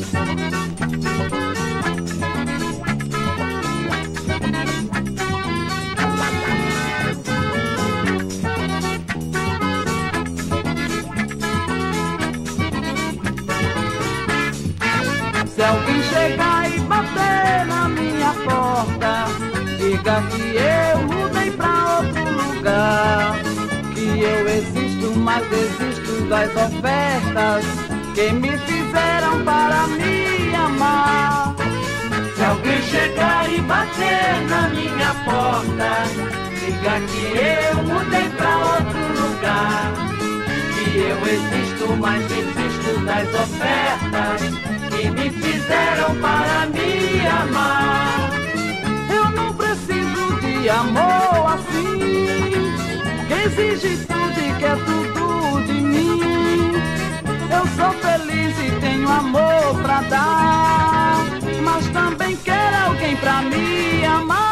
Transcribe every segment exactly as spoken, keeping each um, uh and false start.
Se alguém chegar e bater na minha porta, diga que eu mudei pra outro lugar, que eu existo, mas desisto das ofertas que me fizeram para me amar. Se alguém chegar e bater na minha porta, diga que eu mudei pra outro lugar, que eu existo, mas desisto das ofertas que me fizeram para me amar. Eu não preciso de amor assim, que exige tudo e quer tudo de mim. Eu sou feliz e tenho amor pra dar, mas também quero alguém pra me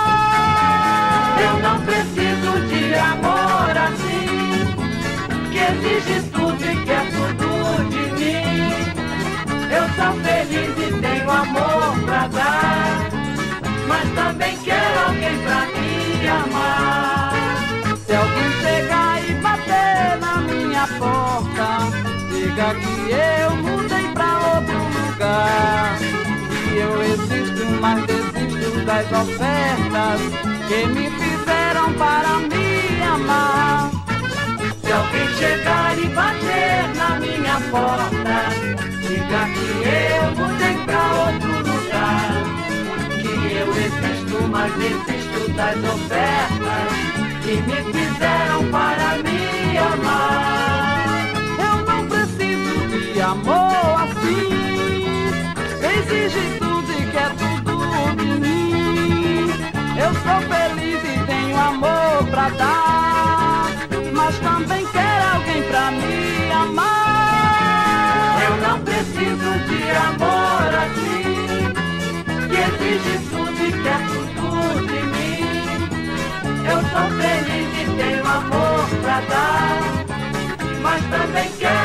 amar. Eu não preciso de amor assim, que exige tudo e quer tudo de mim. Eu sou feliz e tenho amor pra dar, mas também quero alguém pra me amar. Se alguém chegar e bater na minha porta, diga que eu mudei pra outro lugar, que eu existo, mas desisto das ofertas que me fizeram para me amar. Se alguém chegar e bater na minha porta, diga que eu mudei pra outro lugar, que eu existo, mas desisto das ofertas que me fizeram para me amar. Eu não preciso de amor assim, exige tudo e quer tudo de mim. Eu sou feliz e tenho amor pra dar, mas também quero alguém pra me amar. Eu não preciso de amor assim, que exige tudo e quer tudo de mim. Eu sou feliz e tenho amor pra dar, mas também quero